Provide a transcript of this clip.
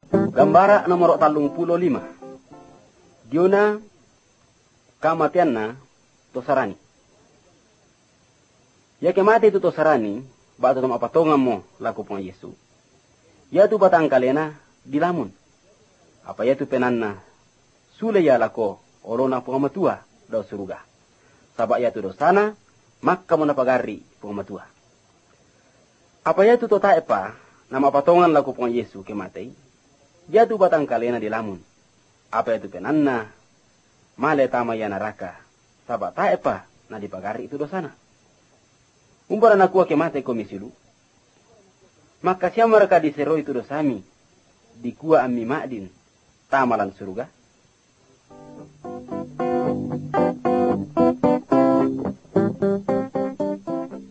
Gambara nomor 35. Diona kamatianna tosarani. Ya kemati itu tosarani, batu tom apatongan mo laku pong Yesu. Ya tu batang kalena dilamun. Apa ya tu penanna sule ya lako olona pong matua do suruga. Sabak ya tu dosana makka mo napagari pong matua. Apa ya tu tota epa nama patongan laku pong Yesu kemati. Ya tu batang kalena dilamun. Apa ya tu penanna male tama ya naraka. Sabak ta epa na dipagari itu dosana. Umpara nakuwa kemate komisilu. Maka siya mereka disero itu dosami. Dikuwa ammi ma'din. Tamalan surga.